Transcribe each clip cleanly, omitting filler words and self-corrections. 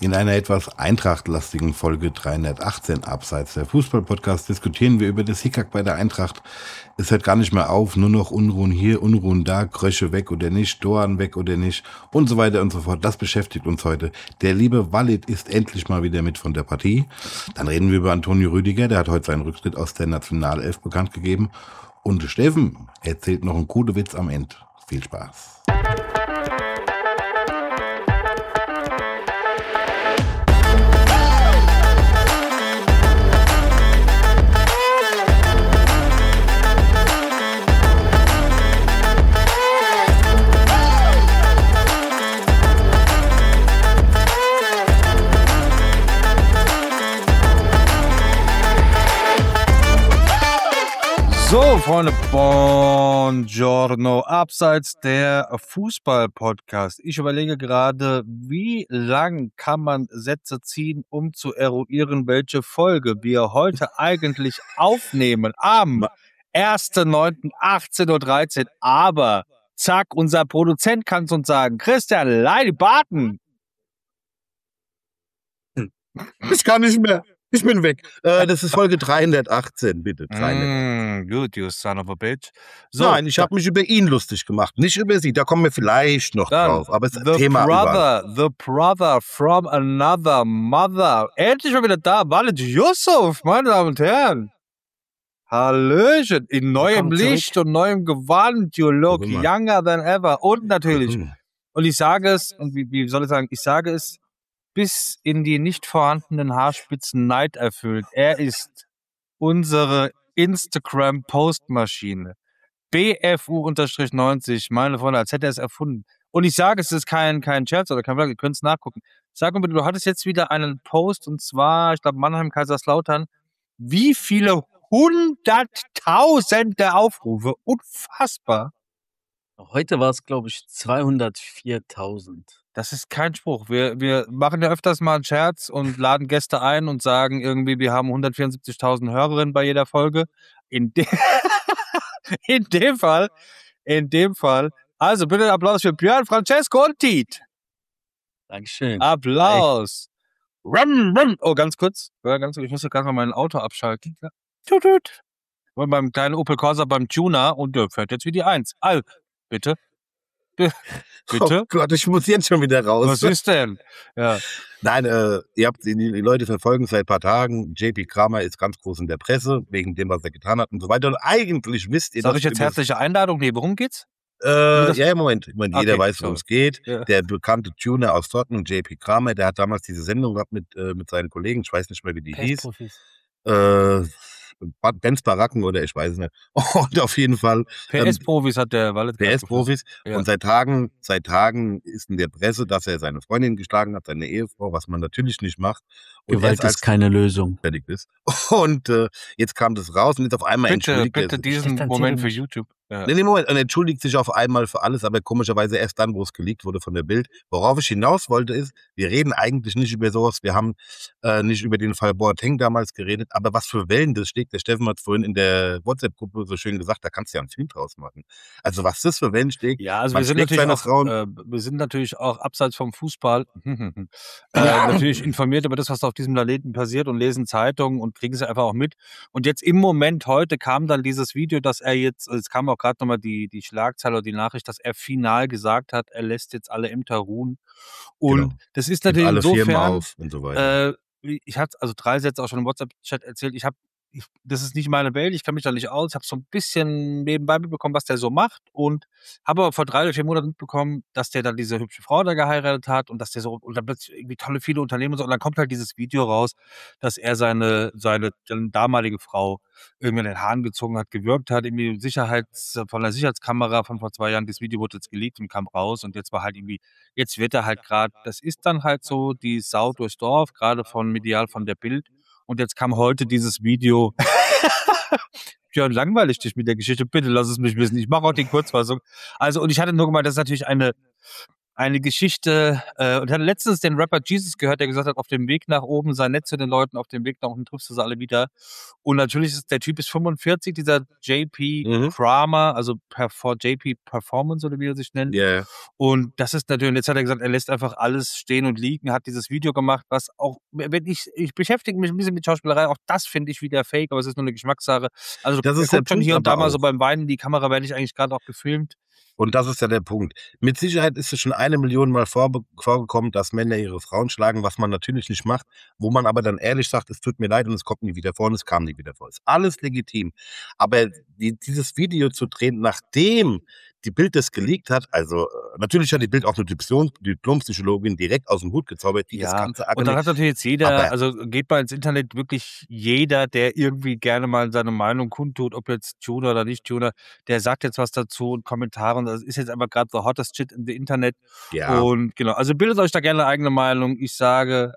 In einer etwas eintrachtlastigen Folge 318 abseits der Fußball-Podcast diskutieren wir über das Hickhack bei der Eintracht. Es hört gar nicht mehr auf, nur noch Unruhen hier, Unruhen da, Krösche weg oder nicht, Doan weg oder nicht und so weiter und so fort. Das beschäftigt uns heute. Der liebe Walid ist endlich mal wieder mit von der Partie. Dann reden wir über Antonio Rüdiger, der hat heute seinen Rücktritt aus der Nationalelf bekannt gegeben. Und Steffen erzählt noch einen guten Witz am Ende. Viel Spaß. So, Freunde, buongiorno, abseits der Fußball-Podcast. Ich überlege gerade, wie lang kann man Sätze ziehen, um zu eruieren, welche wir heute eigentlich aufnehmen. Am 1.9.18:13 Uhr. Aber, zack, unser Produzent kann es uns sagen. Christian Leidy-Barton. Ich kann nicht mehr. Ich bin weg. Das ist Folge 318, bitte. 318. Good, you son of a bitch. So, nein, ich habe mich über ihn lustig gemacht, nicht über sie. Da kommen wir vielleicht noch drauf. Aber es ist ein Thema überall. The brother from another mother. Endlich mal wieder da. Walid Yusuf, meine Damen und Herren. Hallöchen. In neuem Licht und neuem Gewand. You look younger than ever. Und natürlich, und ich sage es, und wie soll ich sagen, ich sage es, bis in die nicht vorhandenen Haarspitzen Neid erfüllt. Er ist unsere Instagram-Postmaschine. BFU-90, meine Freunde, als hätte er es erfunden. Und ich sage, es ist kein Scherz oder kein Blog, ihr könnt es nachgucken. Sag mir bitte, du hattest jetzt wieder einen Post, und zwar, ich glaube, Mannheim, Kaiserslautern. Wie viele Hunderttausende Aufrufe? Unfassbar. Heute war es, glaube ich, 204.000. Das ist kein Spruch. Wir machen ja öfters mal einen Scherz und laden Gäste ein und sagen irgendwie, wir haben 174.000 Hörerinnen bei jeder Folge. In dem Fall. Also bitte Applaus für Björn, Francesco und Tiet. Dankeschön. Applaus. Oh, ganz kurz. Ich muss gerade mal mein Auto abschalten. Tut. Und beim kleinen Opel Corsa beim Tuner und der fährt jetzt wie die 1. Also, bitte. Bitte? Oh Gott, ich muss jetzt schon wieder raus. Was ist denn? Ja. Nein, ihr habt die Leute verfolgen seit ein paar Tagen. JP Kramer ist ganz groß in der Presse, wegen dem, was er getan hat und so weiter. Und eigentlich wisst ihr... Sag ich jetzt herzliche Einladung? Nee, worum geht's? Moment. Jeder weiß, worum es geht. Ja. Der bekannte Tuner aus Dortmund, JP Kramer, der hat damals diese Sendung gehabt mit seinen Kollegen. Ich weiß nicht mehr, wie die hieß. Benz Baracken oder ich weiß es nicht. Und auf jeden Fall. PS-Profis hat der Walid. PS-Profis. Ja. Und seit Tagen ist in der Presse, dass er seine Freundin geschlagen hat, seine Ehefrau, was man natürlich nicht macht. Und Gewalt ist keine Lösung. Fertig ist. Und jetzt kam das raus und jetzt auf einmal entschuldigt er Bitte sich. diesen Moment für YouTube. Ja. Nee, Moment. Und entschuldigt sich auf einmal für alles, aber komischerweise erst dann, wo es geleakt wurde von der Bild. Worauf ich hinaus wollte ist, wir reden eigentlich nicht über sowas. Wir haben nicht über den Fall Boateng damals geredet, aber was für Wellen das schlägt. Der Steffen hat vorhin in der WhatsApp-Gruppe so schön gesagt, da kannst du ja einen Film draus machen. Also was das für Wellen schlägt. Ja, also Man wir sind natürlich auch abseits vom Fußball natürlich informiert über das, was auf diesem Planeten passiert und lesen Zeitungen und kriegen sie einfach auch mit. Und jetzt im Moment, heute kam dann dieses Video, dass er jetzt, es kam auch gerade nochmal die Schlagzeile oder die Nachricht, dass er final gesagt hat, er lässt jetzt alle Ämter ruhen. Und das ist natürlich alle insofern, Firmen auf und so weiter. ich hatte also 3 Sätze auch schon im WhatsApp-Chat erzählt, das ist nicht meine Welt, ich kann mich da nicht aus. Ich habe so ein bisschen nebenbei mitbekommen, was der so macht und habe aber vor 3 oder 4 Monaten mitbekommen, dass der dann diese hübsche Frau da geheiratet hat und dass der so, und dann plötzlich irgendwie viele Unternehmen und so, und dann kommt halt dieses Video raus, dass er seine damalige Frau irgendwie an den Haaren gezogen hat, gewürgt hat, irgendwie von der Sicherheitskamera von vor 2 Jahren, das Video wurde jetzt geleakt und kam raus und jetzt war halt irgendwie, jetzt wird er halt gerade, das ist dann halt so die Sau durchs Dorf, gerade medial von der Bild. Und jetzt kam heute dieses Video. Björn, langweilig dich mit der Geschichte. Bitte lass es mich wissen. Ich mache auch die Kurzfassung. Also, und ich hatte nur gemeint, das ist natürlich eine eine Geschichte, und ich hatte letztens den Rapper Jesus gehört, der gesagt hat, auf dem Weg nach oben sei nett zu den Leuten, auf dem Weg nach unten triffst du sie alle wieder. Und natürlich ist der Typ ist 45, dieser JP Mhm. Kramer, also JP Performance oder wie er sich nennt. Ja. Und das ist natürlich, jetzt hat er gesagt, er lässt einfach alles stehen und liegen, hat dieses Video gemacht, was auch, wenn ich beschäftige mich ein bisschen mit Schauspielerei, auch das finde ich wieder fake, aber es ist nur eine Geschmackssache. Also Das er ist der guckt schon Punkt hier und da aber mal so auch. beim Weinen in die Kamera, werde ich eigentlich gerade auch gefilmt. Und das ist ja der Punkt. Mit Sicherheit ist es schon 1 Million Mal vorgekommen, dass Männer ihre Frauen schlagen, was man natürlich nicht macht, wo man aber dann ehrlich sagt, es tut mir leid und es kommt nie wieder vor und es kam nie wieder vor. Ist alles legitim. Aber dieses Video zu drehen, nachdem die Bild das geleakt hat, also natürlich hat die Bild auch eine Diplompsychologin direkt aus dem Hut gezaubert, die das Ja, Ganze und dann hat natürlich jetzt jeder, aber also geht mal ins Internet, wirklich jeder, der irgendwie gerne mal seine Meinung kundtut, ob jetzt Tuner oder nicht Tuner, der sagt jetzt was dazu und Kommentare und das ist jetzt einfach gerade the hottest shit in the Internet. ja, Und genau, also bildet euch da gerne eine eigene Meinung. Ich sage,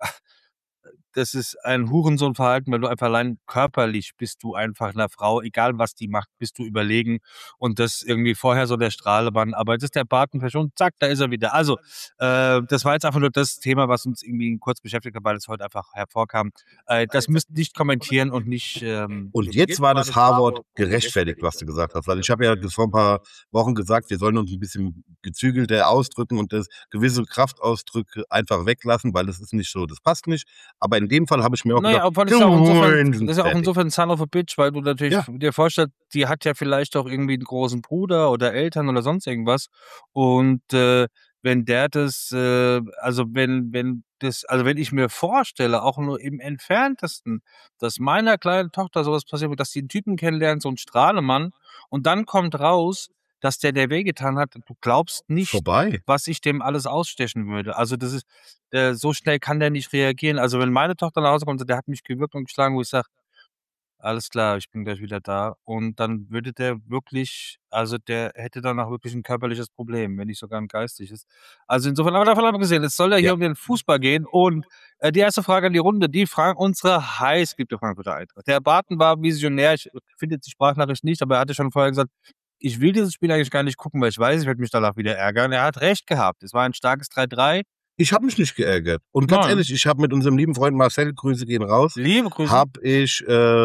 das ist ein Hurensohnverhalten, weil du einfach allein körperlich bist du einfach einer Frau, egal was die macht, bist du überlegen. Und das irgendwie vorher so der Strahlemann, aber jetzt ist der Barten verschwunden, zack, da ist er wieder. Also, das war jetzt einfach nur das Thema, was uns irgendwie kurz beschäftigt hat, weil es heute einfach hervorkam. Das müsst nicht kommentieren und nicht. Und jetzt war das H-Wort gerechtfertigt, was du gesagt hast. Weil ich habe ja vor ein paar Wochen gesagt, wir sollen uns ein bisschen gezügelter ausdrücken und das gewisse Kraftausdrücke einfach weglassen, weil das ist nicht so, das passt nicht. Aber in dem Fall habe ich mir auch Naja, gedacht, aber das ist ja auch insofern, sind das ist ja auch fertig. insofern son of a bitch, weil du natürlich Ja. dir vorstellst, die hat ja vielleicht auch irgendwie einen großen Bruder oder Eltern oder sonst irgendwas. Und wenn der das, also wenn ich mir vorstelle, auch nur im Entferntesten, dass meiner kleinen Tochter sowas passiert, dass die einen Typen kennenlernt, so einen Strahlemann, und dann kommt raus, dass der wehgetan hat, du glaubst nicht, Vorbei. was ich dem alles ausstechen würde. Also das ist, so schnell kann der nicht reagieren. Also wenn meine Tochter nach Hause kommt und der hat mich gewürgt und geschlagen, wo ich sage, alles klar, ich bin gleich wieder da. Und dann würde der wirklich, also der hätte danach wirklich ein körperliches Problem, wenn nicht sogar ein geistiges. Also insofern, aber davon abgesehen, es soll ja hier Ja. um den Fußball gehen. Und die erste Frage an die Runde, die fragen unsere heißgeliebte Frankfurter Eintracht. Der Barton war visionär, ich finde jetzt die Sprachnachricht nicht, aber er hatte schon vorher gesagt, ich will dieses Spiel eigentlich gar nicht gucken, weil ich weiß, ich werde mich danach wieder ärgern. Er hat recht gehabt. Es war ein starkes 3-3. Ich habe mich nicht geärgert. Und ganz Nein. ehrlich, ich habe mit unserem lieben Freund Marcel, Grüße gehen raus, Liebe Grüße. habe ich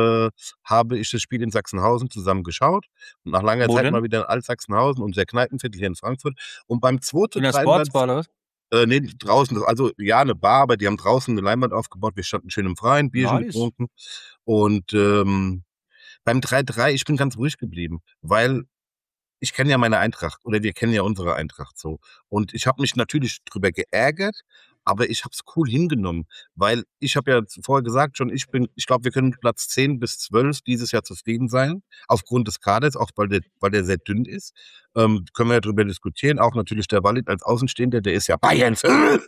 das Spiel in Sachsenhausen zusammen geschaut. Und nach langer Wo Zeit denn? mal wieder in Altsachsenhausen, unser Kneipenviertel hier in Frankfurt. Und beim 2. In der Sportsbar oder was? Nee, draußen, also ja, eine Bar, aber die haben draußen eine Leinwand aufgebaut. Wir standen schön im Freien, Bierchen Nice. getrunken. Und beim 3-3, ich bin ganz ruhig geblieben, weil ich kenne ja meine Eintracht oder wir kennen ja unsere Eintracht so. Und ich habe mich natürlich drüber geärgert, aber ich habe es cool hingenommen, weil ich habe ja vorher gesagt schon, ich glaube, wir können mit Platz 10 bis 12 dieses Jahr zufrieden sein, aufgrund des Kaders, auch weil der sehr dünn ist. Können wir ja drüber diskutieren. Auch natürlich der Walid als Außenstehender, der ist ja Bayerns.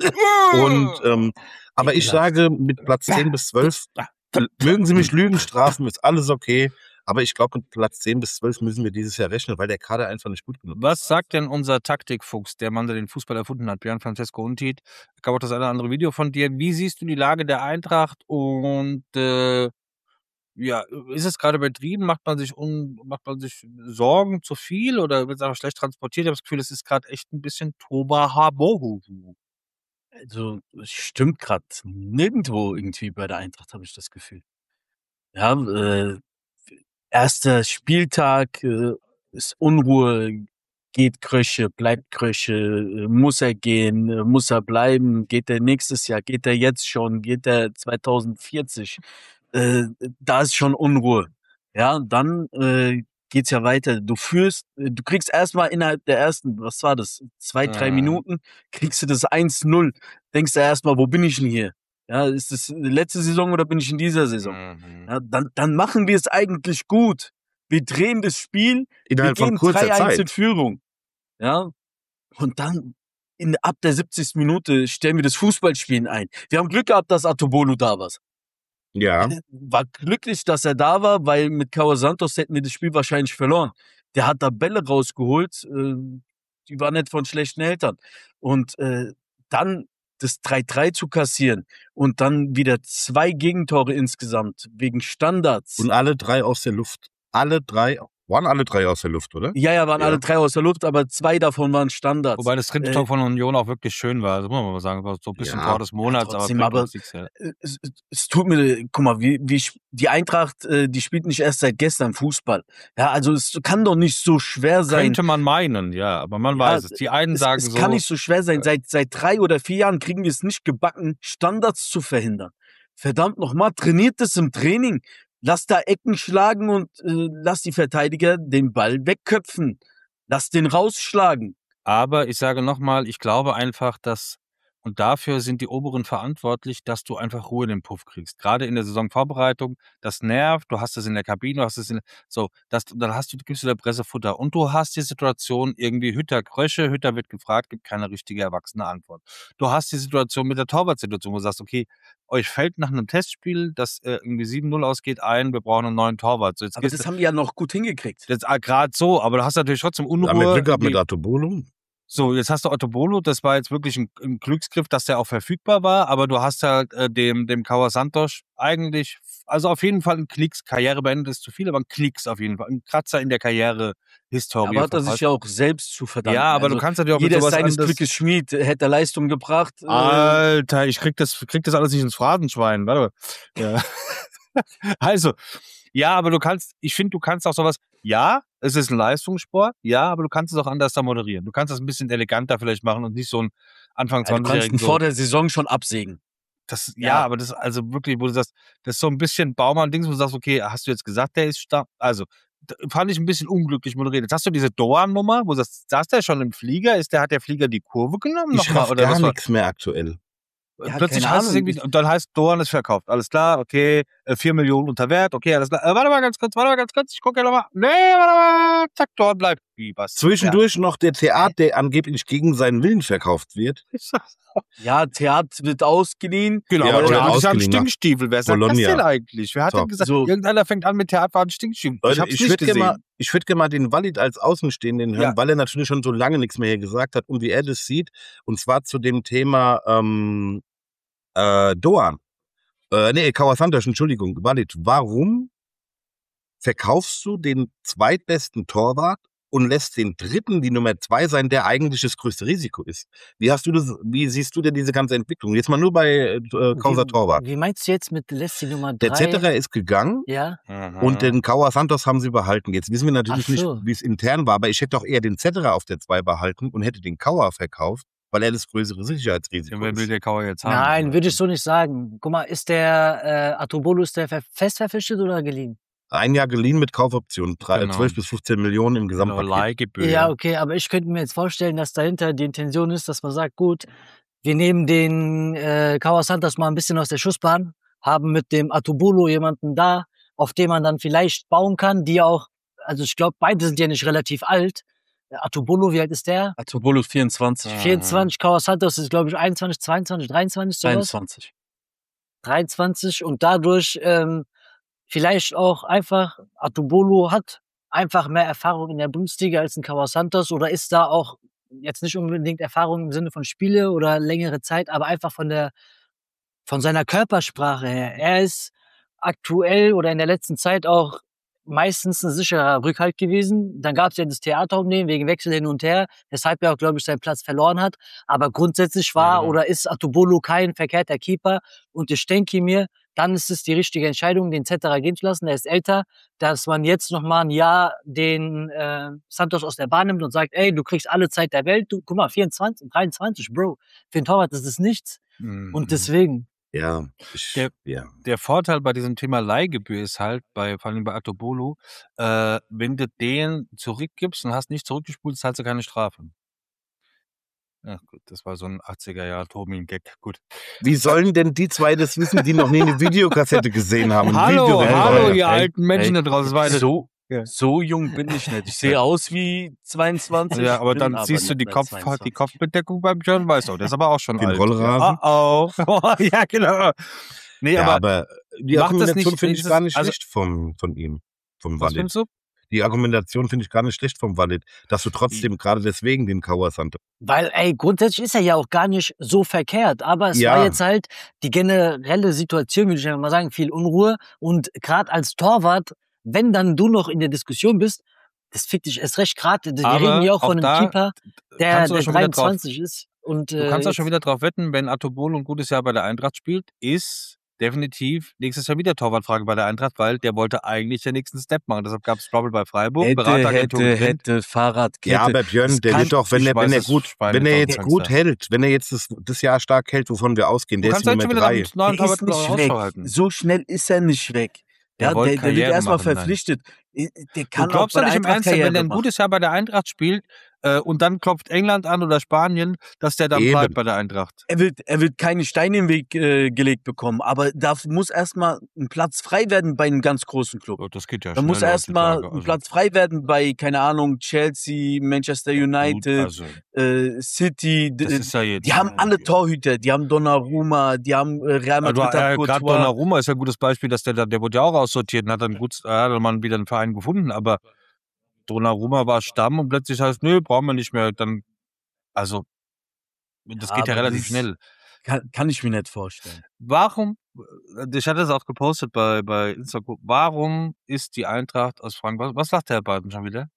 Und aber ich sage, mit Platz 10 bis 12 mögen Sie mich lügen, strafen, ist alles okay. Aber ich glaube, mit Platz 10 bis 12 müssen wir dieses Jahr rechnen, weil der Kader einfach nicht gut genug ist. Was sagt denn unser Taktikfuchs, der Mann, der den Fußball erfunden hat, Björn Francesco Untied? Gab auch das eine oder andere Video von dir. Wie siehst du die Lage der Eintracht? Und ja, ist es gerade übertrieben? Macht man sich Sorgen zu viel oder wird es einfach schlecht transportiert? Ich habe das Gefühl, es ist gerade echt ein bisschen Toba-Habohu. Also, es stimmt gerade nirgendwo irgendwie bei der Eintracht, habe ich das Gefühl. Ja, erster Spieltag, ist Unruhe, geht Krösche, bleibt Krösche, muss er gehen, muss er bleiben, geht er nächstes Jahr, geht er jetzt schon, geht er 2040? Da ist schon Unruhe. Ja, dann geht's ja weiter. Du kriegst erstmal innerhalb der ersten, was war das, 2-3 Minuten, kriegst du das 1-0. Denkst du erstmal, wo bin ich denn hier? Ja, ist das letzte Saison oder bin ich in dieser Saison? Ja, dann machen wir es eigentlich gut. Wir drehen das Spiel, Innerhalb wir von gehen kurzer 3-1 in Zeit. Führung. Ja, und dann ab der 70. Minute stellen wir das Fußballspielen ein. Wir haben Glück gehabt, dass Atobolu da war. Ja. War glücklich, dass er da war, weil mit Caio Santos hätten wir das Spiel wahrscheinlich verloren. Der hat da Bälle rausgeholt, die waren nicht von schlechten Eltern. Und dann das 3-3 zu kassieren und dann wieder 2 Gegentore insgesamt wegen Standards. Und alle 3 aus der Luft. Alle 3 Waren alle 3 aus der Luft, oder? Ja, waren Ja. alle 3 aus der Luft, aber 2 davon waren Standards. Wobei das dritte Tor von Union auch wirklich schön war. Das muss man mal sagen. War so ein bisschen Ja. Tor des Monats, trotzdem, aber bringt aber uns nichts her. es tut mir, guck mal, die Eintracht, die spielt nicht erst seit gestern Fußball. Ja, also es kann doch nicht so schwer sein. Könnte man meinen, ja, aber man weiß es. Die einen sagen Es so. kann nicht so schwer sein. Seit 3 oder 4 Jahren kriegen wir es nicht gebacken, Standards zu verhindern. Verdammt nochmal, trainiert es im Training. Lass da Ecken schlagen und lass die Verteidiger den Ball wegköpfen. Lass den rausschlagen. Aber ich sage nochmal, ich glaube einfach, dass, und dafür sind die Oberen verantwortlich, dass du einfach Ruhe in den Puff kriegst. Gerade in der Saisonvorbereitung, das nervt, du hast es in der Kabine, du hast es dann gibst du der Presse Futter. Und du hast die Situation irgendwie Hütter wird gefragt, gibt keine richtige erwachsene Antwort. Du hast die Situation mit der Torwartsituation, wo du sagst, okay, euch fällt nach einem Testspiel, das irgendwie 7-0 ausgeht, ein, wir brauchen einen neuen Torwart. So, jetzt Aber das haben die ja noch gut hingekriegt. gerade so, aber du hast natürlich trotzdem Unruhe. Haben wir Glück gehabt mit Atobolo? So, jetzt hast du Ottobolo, das war jetzt wirklich ein Glücksgriff, dass der auch verfügbar war, aber du hast halt dem Kawa Santos eigentlich, also auf jeden Fall ein Klicks, Karriere beendet ist zu viel, aber ein Klicks auf jeden Fall, ein Kratzer in der Karriere-Historie. Aber hat er sich ja auch selbst zu verdanken. Ja, aber also du kannst natürlich auch mit jeder sowas seines anderes. Glückes Schmied, hätte er Leistung gebracht. Alter, ich krieg das alles nicht ins Phrasenschwein, warte mal. Ja. Also, ja, aber ich finde, du kannst auch sowas, ja, es ist ein Leistungssport, ja, aber du kannst es auch anders da moderieren. Du kannst das ein bisschen eleganter vielleicht machen und nicht so ein Anfang du kannst 20-Jährigen ihn vor der Saison schon absägen. Ja, aber das also wirklich, wo du sagst, das ist so ein bisschen Baumann-Dings, wo du sagst, okay, hast du jetzt gesagt, der ist stark? Also, fand ich ein bisschen unglücklich moderiert. Jetzt hast du diese Doan-Nummer, wo du sagst, saß der schon im Flieger? Hat der Flieger die Kurve genommen? Ich raff gar nichts mehr aktuell. Ja, Plötzlich keine heißt es Ahnung. irgendwie, und dann heißt Doan ist verkauft. Alles klar, okay, 4 Millionen unter Wert, okay, alles klar. Warte mal ganz kurz, ich gucke ja nochmal. Nee, warte mal, zack, Doan bleibt. Wie, was? Zwischendurch noch der Theater, der angeblich gegen seinen Willen verkauft wird. Ja, Theat wird ausgeliehen. Genau, Ja, aber oder Theater ist ja ein ausgeliehen nach Stinkstiefel. Wer sagt das Bologna. denn eigentlich? Wer hat So. denn gesagt, So. irgendeiner fängt an mit Theater, war ein Stinkstiefel? Leute, Ich hab's ich nicht würde gesehen. gerne mal den Walid als Außenstehenden hören, Ja. weil er natürlich schon so lange nichts mehr hier gesagt hat und wie er das sieht. Und zwar zu dem Thema Doan. Kawa Santos, Entschuldigung. Walid, warum verkaufst du den zweitbesten Torwart und lässt den dritten die Nummer 2 sein, der eigentlich das größte Risiko ist? Wie siehst du denn diese ganze Entwicklung? Jetzt mal nur bei Causa Torwart. Wie meinst du jetzt mit Leslie Nummer 3? Der Zetterer ist gegangen. Ja, Und den Kawa Santos haben sie behalten. Jetzt wissen wir natürlich Ach so. nicht, wie es intern war, aber ich hätte doch eher den Zetterer auf der 2 behalten und hätte den Kawa verkauft, weil er das größere Sicherheitsrisiko Wer will ist. der Kauer jetzt haben? nein, würde ich so nicht sagen. Guck mal, ist der Atobolo, ist der fest verpflichtet oder geliehen? 1 Jahr geliehen mit Kaufoption, Genau. 12 bis 15 Millionen im Genau, Gesamtpaket. Leihgebühr. Ja, okay, aber ich könnte mir jetzt vorstellen, dass dahinter die Intention ist, dass man sagt, gut, wir nehmen den Kawa Santos mal ein bisschen aus der Schussbahn, haben mit dem Atobolo jemanden da, auf den man dann vielleicht bauen kann, die auch, also ich glaube, beide sind ja nicht relativ alt. Der Atobolo, wie alt ist der? Atobolo 24. 24, Kawa Santos ist, glaube ich, 21, 22, 23, sowas. 23. 23 und dadurch vielleicht auch einfach, Atobolo hat einfach mehr Erfahrung in der Bundesliga als ein Kawa Santos oder ist da auch jetzt nicht unbedingt Erfahrung im Sinne von Spiele oder längere Zeit, aber einfach von seiner Körpersprache her. Er ist aktuell oder in der letzten Zeit auch meistens ein sicherer Rückhalt gewesen. Dann gab es ja das Theater um den, wegen Wechsel hin und her, weshalb er auch, glaube ich, seinen Platz verloren hat. Aber grundsätzlich war genau. oder ist Atobolo kein verkehrter Keeper. Und ich denke mir, dann ist es die richtige Entscheidung, den Zetterer gehen zu lassen. Er ist älter, dass man jetzt noch mal ein Jahr den Santos aus der Bahn nimmt und sagt, ey, du kriegst alle Zeit der Welt. Du, guck mal, 24, 23, Bro. Für den Torwart ist es nichts. Und deswegen. Ja, Der Vorteil bei diesem Thema Leihgebühr ist halt, vor allem bei Atobolo, wenn du den zurückgibst und hast nicht zurückgespult, zahlst du keine Strafe. Ach gut, das war so ein 80er-Jahr-Tomin-Gag. Gut. Wie sollen denn die 2 das wissen, die noch nie eine Videokassette gesehen haben? Ein Hallo, Videorekorder. ihr alten Menschen da draußen. Das war eine- So jung bin ich nicht. Ich sehe aus wie 22. Ja, aber bin dann siehst du die nicht mehr 22. Kopfbedeckung beim Björn, weißt du, der ist aber auch schon Den alt. Rollrasen? Oh. Ja, genau. Nee, Ja, aber aber die macht das Argumentation nicht- finde ich ist gar es- nicht also- schlecht von ihm, vom was Walid. findest du? Die Argumentation finde ich gar nicht schlecht vom Walid, dass du trotzdem gerade deswegen den Kawa Santos. Weil, ey, grundsätzlich ist er ja auch gar nicht so verkehrt, aber es Ja. war jetzt halt die generelle Situation, würde ich einfach mal sagen, viel Unruhe und gerade als Torwart, wenn dann du noch in der Diskussion bist, das fickt dich erst recht gerade. Wir Aber reden hier auch auch von einem da Keeper, der kannst du auch schon wieder drauf. 23 ist. Und Du kannst auch jetzt, schon wieder drauf wetten, wenn Atobolo ein gutes Jahr bei der Eintracht spielt, ist definitiv nächstes Jahr wieder Torwartfrage bei der Eintracht, weil der wollte eigentlich den nächsten Step machen. Deshalb gab es Trouble bei Freiburg, Berateragentur getrennt. Fahrradkette. Ja, aber Björn, der wird doch, wenn er jetzt das Jahr stark hält, wovon wir ausgehen, Du der ist kannst halt Nummer schon wieder 3. nach einem neuen Der ist Torwart nicht Ausschau weg. halten. So schnell ist er nicht weg. Der Ja, wollte der wird Karriere erstmal machen, nein. verpflichtet. Der Du kann auch glaubst bei doch der nicht im Eintracht Ernst, wenn Karriere der ein machen. gutes Jahr bei der Eintracht spielt und dann klopft England an oder Spanien, dass der dann Eben. bleibt bei der Eintracht. Er wird keine Steine im Weg gelegt bekommen, aber da muss erstmal ein Platz frei werden bei einem ganz großen Club. Oh, das geht ja Da muss schneller erstmal heutzutage. ein Platz frei werden bei, keine Ahnung, Chelsea, Manchester United, Also, City. das ist ja jetzt. Die haben alle Torhüter, die haben Donnarumma, die haben Real Madrid hat Gerade Courtois. Donnarumma ist ja ein gutes Beispiel, dass der wurde ja auch aussortiert und hat dann mal wieder einen Verein gefunden, aber Donnarumma war Stamm und plötzlich heißt, nö, brauchen wir nicht mehr. Dann, also, das geht ja aber relativ das schnell. Kann ich mir nicht vorstellen. Warum, ich hatte es auch gepostet bei Instagram, warum ist die Eintracht aus Frankfurt, was sagt der Herr Barton schon wieder?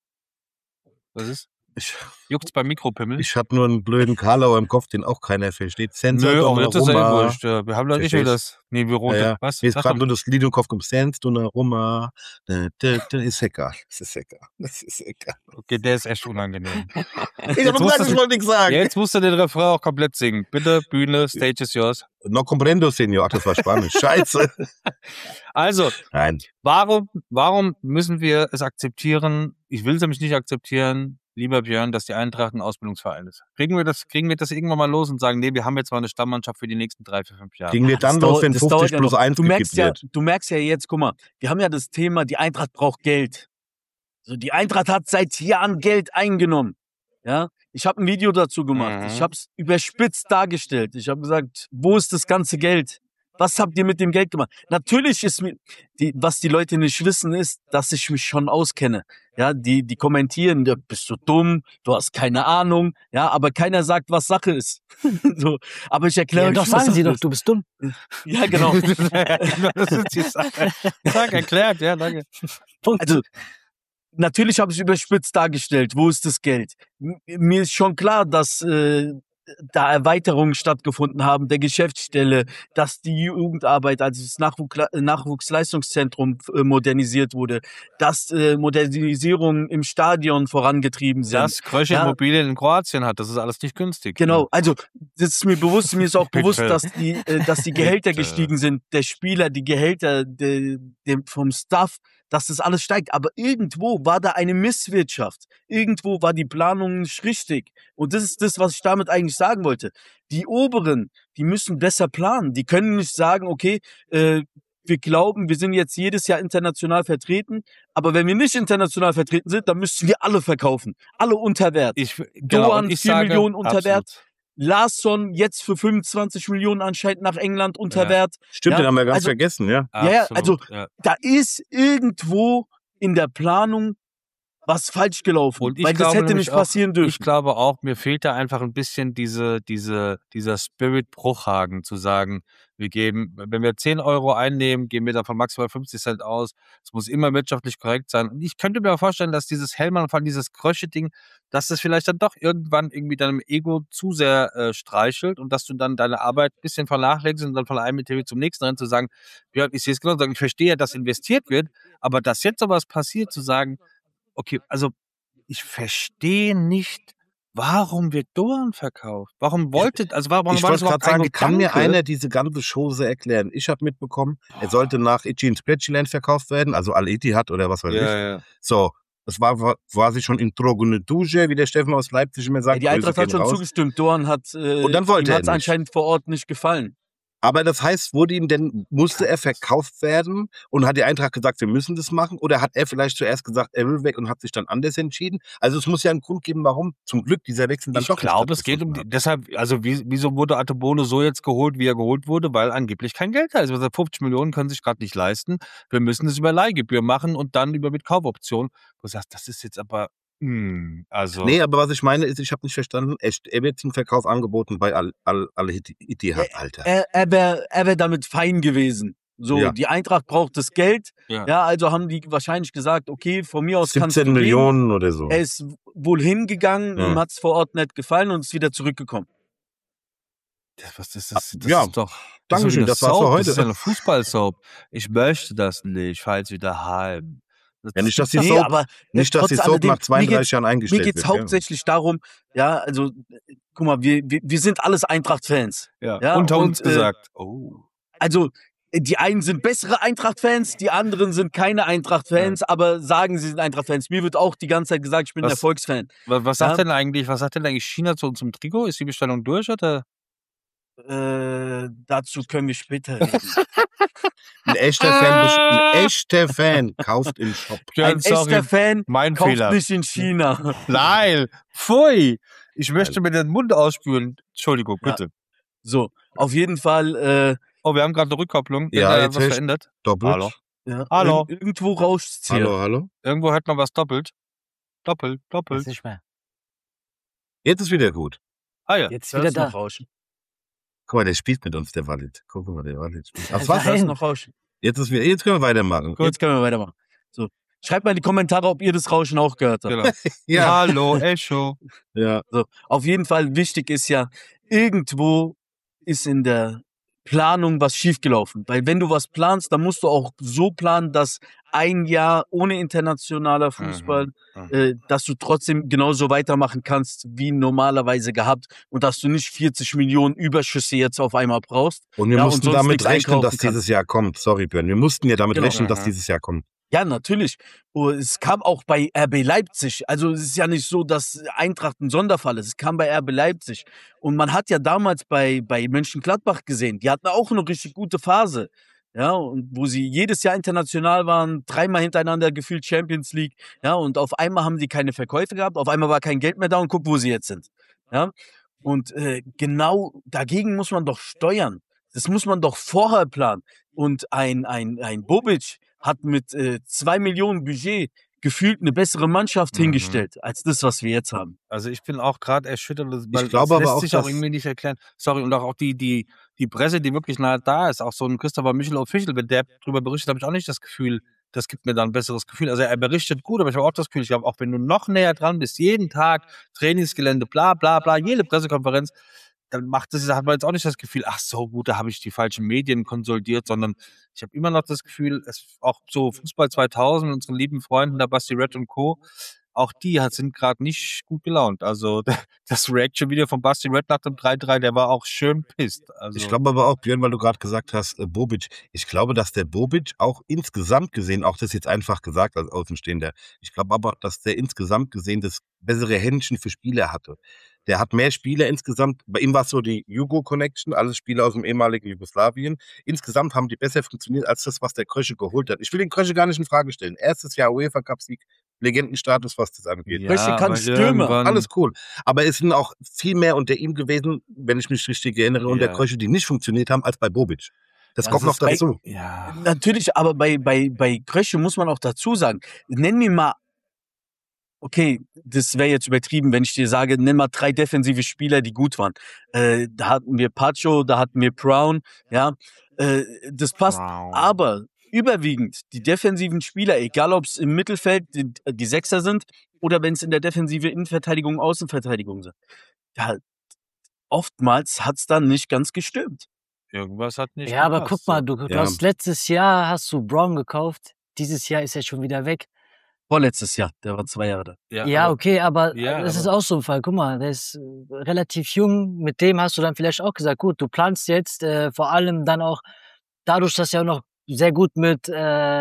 Was ist? Juckt's beim Mikropimmel? Ich habe nur einen blöden Karlauer im Kopf, den auch keiner versteht. Nö, auch jetzt ist er Donnarumma. wurscht. Ja. Wir haben doch nicht Verstehst? das. Nee, wir runter. Ja. Was? Mir ist Sag gerade doch. nur das Lied im Kopf gekommen. Sense, Donnarumma. Ist egal. Das ist egal. Okay, der ist echt unangenehm. Ich habe gesagt, ich wollte nichts sagen. Jetzt musst du den Refrain auch komplett singen. Bitte, Bühne, Stage is yours. No comprendo, Senor. Ach, das war Spanisch. Scheiße. Also, Nein. warum müssen wir es akzeptieren? Ich will es nämlich nicht akzeptieren, lieber Björn, dass die Eintracht ein Ausbildungsverein ist. Kriegen wir das irgendwann mal los und sagen, nee, wir haben jetzt mal eine Stammmannschaft für die nächsten 3, 4, 5 Jahre. Kriegen wir dann los, wenn 50 plus 1 gekippt wird. Du merkst ja jetzt, guck mal, wir haben ja das Thema, die Eintracht braucht Geld. Also die Eintracht hat seit Jahren Geld eingenommen. Ja, ich habe ein Video dazu gemacht. Ich habe es überspitzt dargestellt. Ich habe gesagt, wo ist das ganze Geld? Was habt ihr mit dem Geld gemacht? Natürlich ist mir, was die Leute nicht wissen, ist, dass ich mich schon auskenne. Ja, die kommentieren, ja, bist du dumm, du hast keine Ahnung, ja, aber keiner sagt, was Sache ist. So, aber ich erkläre ja, euch, doch, was sagen Sie Sache doch, ist. du bist dumm. Ja, genau. Das ist die Sache. Sag, erklärt, ja, danke. Also, natürlich habe ich überspitzt dargestellt, wo ist das Geld? Mir ist schon klar, dass da Erweiterungen stattgefunden haben, der Geschäftsstelle, dass die Jugendarbeit, also das Nachwuchsleistungszentrum modernisiert wurde, dass Modernisierungen im Stadion vorangetrieben sind. Dass Krösche Immobilien in Kroatien hat, das ist alles nicht günstig. Genau, also das ist mir bewusst, mir ist auch Bitte. bewusst, dass die Gehälter gestiegen sind, der Spieler, die Gehälter vom Staff, dass das alles steigt. Aber irgendwo war da eine Misswirtschaft. Irgendwo war die Planung nicht richtig. Und das ist das, was ich damit eigentlich sagen wollte. Die Oberen, die müssen besser planen. Die können nicht sagen, okay, wir glauben, wir sind jetzt jedes Jahr international vertreten, aber wenn wir nicht international vertreten sind, dann müssen wir alle verkaufen. Alle unter Wert. Doan 4 Millionen unter Wert. Larsson jetzt für 25 Millionen anscheinend nach England unter Wert. Stimmt, ja, den haben wir ganz vergessen, ja. Ja, also da ist irgendwo in der Planung was falsch gelaufen, Und weil das hätte nicht passieren dürfen. Ich glaube auch, mir fehlt da einfach ein bisschen dieser Spirit Bruchhagen zu sagen, wir geben, wenn wir 10 Euro einnehmen, geben wir davon maximal 50 Cent aus. Es muss immer wirtschaftlich korrekt sein. Und ich könnte mir auch vorstellen, dass dieses Hellmann-Fall, dieses Krösche-Ding, dass das vielleicht dann doch irgendwann irgendwie deinem Ego zu sehr streichelt und dass du dann deine Arbeit ein bisschen vernachlässigst und dann von einem Interview zum nächsten rennen zu sagen, Björn, ich sehe es genau, sagen, ich verstehe ja, dass investiert wird, aber dass jetzt sowas passiert, zu sagen, okay, also ich verstehe nicht, warum wird Doan verkauft? Warum warum Ich war das wollte überhaupt gerade ein sagen, kann mir Gedanke? einer diese ganze Chose erklären? Ich habe mitbekommen, er sollte nach Itchy ins Plätschland verkauft werden, also Al-Ittihad oder was weiß ich. Ja. So, das war quasi schon in Trogene Dusche, wie der Steffen aus Leipzig immer sagt. Die Eintracht hat schon zugestimmt. Doan hat Und dann wollte er ihm nicht. anscheinend vor Ort nicht gefallen. Aber das heißt, musste er verkauft werden und hat die Eintracht gesagt, wir müssen das machen? Oder hat er vielleicht zuerst gesagt, er will weg und hat sich dann anders entschieden? Also es muss ja einen Grund geben, warum zum Glück dieser Wechsel dann Ich doch glaube, es geht deshalb, also wieso wurde Atebono so jetzt geholt, wie er geholt wurde? Weil angeblich kein Geld da ist. Also 50 Millionen können sich gerade nicht leisten. Wir müssen es über Leihgebühr machen und dann mit Kaufoption. Wo du sagst, das ist jetzt aber, also. Nee, aber was ich meine ist, ich habe nicht verstanden, er wird zum Verkauf angeboten bei Al-Ittihad, Alter. Er wär damit fein gewesen. So, Ja. die Eintracht braucht das Geld. Ja. Ja, also haben die wahrscheinlich gesagt, okay, von mir aus kannst du 17 gehen. Millionen oder so. Er ist wohl hingegangen, Ja. ihm hat's vor Ort nicht gefallen und ist wieder zurückgekommen. Was ist das? Das Ja, ist doch. Dankeschön, das war's für Soap. heute. Das ist ja eine Fußball-Soap. Ich möchte das nicht. Ich fahre jetzt wieder heim. Ja, nicht, dass die Nee, Soap, aber nicht, dass die trotz Soap alledem, nach 32 Jahren mir eingestellt geht's wird. hauptsächlich darum, ja, also, guck mal, wir sind alles Eintracht-Fans. Ja. Ja, Unter und, uns gesagt. Oh. Also, die einen sind bessere Eintracht-Fans, die anderen sind keine Eintracht-Fans, aber sagen, sie sind Eintracht-Fans. Mir wird auch die ganze Zeit gesagt, ich bin ein Was- Erfolgsfan. Was Ja. sagt denn eigentlich China zu unserem Trikot? Ist die Bestellung durch oder? Dazu können wir später reden. Ein echter Fan kauft im Shop. Ein echter Fan mein kauft Fehler. nicht in China. Nein, pfui. Ich möchte mir den Mund ausspülen. Entschuldigung, Ja. bitte. So, auf jeden Fall, Oh, wir haben gerade eine Rückkopplung. Ja, Wird da jetzt was höre ich verändert? doppelt. Hallo. ja, Hallo. Irgendwo rauscht's hier. Hallo. Irgendwo hört man was doppelt. Doppelt. Jetzt nicht mehr. Jetzt ist wieder gut. Ah ja. Jetzt Da wieder ist noch da. Rauschen. Guck mal, der spielt mit uns, der Walid. Guck mal, der Walid spielt. Ach, Nein. was? Da ist noch Rauschen. Jetzt können wir weitermachen. Jetzt können wir weitermachen. So, schreibt mal in die Kommentare, ob ihr das Rauschen auch gehört habt. Genau. Ja. Hallo, Echo. Ja. So, auf jeden Fall wichtig ist ja, irgendwo ist in der Planung was schiefgelaufen. Weil wenn du was planst, dann musst du auch so planen, dass ein Jahr ohne internationaler Fußball, dass du trotzdem genauso weitermachen kannst, wie normalerweise gehabt und dass du nicht 40 Millionen Überschüsse jetzt auf einmal brauchst. Und wir Ja, und mussten sonst damit nichts rechnen, einkaufen dass dieses Jahr kommt. Sorry, Björn. Wir mussten ja damit Genau. rechnen, dass Mhm. dieses Jahr kommt. Ja, natürlich. Es kam auch bei RB Leipzig. Also es ist ja nicht so, dass Eintracht ein Sonderfall ist. Es kam bei RB Leipzig. Und man hat ja damals bei Mönchengladbach gesehen, die hatten auch eine richtig gute Phase. Ja, und wo sie jedes Jahr international waren, 3-mal hintereinander gefühlt Champions League. Ja, und auf einmal haben die keine Verkäufe gehabt, auf einmal war kein Geld mehr da und guck, wo sie jetzt sind. Ja, und genau dagegen muss man doch steuern. Das muss man doch vorher planen. Und ein Bobic hat mit 2 Millionen Budget gefühlt eine bessere Mannschaft Mhm. hingestellt, als das, was wir jetzt haben. Also ich bin auch gerade erschüttert, weil glaube das aber lässt auch, sich auch dass- irgendwie nicht erklären. Sorry, und auch die Presse, die wirklich nahe da ist, auch so ein Christopher Michel Official, wenn der darüber berichtet, habe ich auch nicht das Gefühl, das gibt mir dann ein besseres Gefühl. Also er berichtet gut, aber ich habe auch das Gefühl, ich glaube, auch wenn du noch näher dran bist, jeden Tag Trainingsgelände, bla bla bla, jede Pressekonferenz, dann hat man jetzt auch nicht das Gefühl, ach so gut, da habe ich die falschen Medien konsolidiert, sondern ich habe immer noch das Gefühl, auch so Fußball 2000, unseren lieben Freunden, der Basti Red und Co., auch die sind gerade nicht gut gelaunt. Also das Reaction-Video von Basti Red nach dem 3-3, der war auch schön pisst. Also, Ich glaube aber auch, Björn, weil du gerade gesagt hast, Bobic, ich glaube, dass der Bobic auch insgesamt gesehen, auch das jetzt einfach gesagt als Außenstehender, ich glaube aber, dass der insgesamt gesehen das bessere Händchen für Spieler hatte. Der hat mehr Spieler insgesamt, bei ihm war es so die Jugo-Connection, alles Spieler aus dem ehemaligen Jugoslawien. Insgesamt haben die besser funktioniert als das, was der Krösche geholt hat. Ich will den Krösche gar nicht in Frage stellen. Erstes Jahr UEFA-Cup-Sieg, Legendenstatus, was das angeht. Krösche kann aber Stürmer. irgendwann- Alles cool. Aber es sind auch viel mehr unter ihm gewesen, wenn ich mich richtig erinnere, unter Ja. Krösche, die nicht funktioniert haben, als bei Bobic. Das Das kommt noch ist bei- dazu. Ja. Natürlich, aber bei Krösche muss man auch dazu sagen, nenn mir mal, okay, das wäre jetzt übertrieben, wenn ich dir sage, nenn mal 3 defensive Spieler, die gut waren. Da hatten wir Pacho, da hatten wir Brown, ja, das passt. Wow. Aber überwiegend die defensiven Spieler, egal ob es im Mittelfeld die Sechser sind oder wenn es in der Defensive Innenverteidigung, Außenverteidigung sind, ja, oftmals hat's dann nicht ganz gestimmt. Irgendwas hat nicht Ja, aber gepasst, guck mal, so. du Ja. hast letztes Jahr hast du Brown gekauft. Dieses Jahr ist er schon wieder weg. Vorletztes Jahr, der war 2 Jahre da. Ja, aber- okay, aber Ja, das ist aber- auch so ein Fall. Guck mal, der ist relativ jung. Mit dem hast du dann vielleicht auch gesagt, gut, du planst jetzt vor allem dann auch dadurch, dass er auch noch sehr gut mit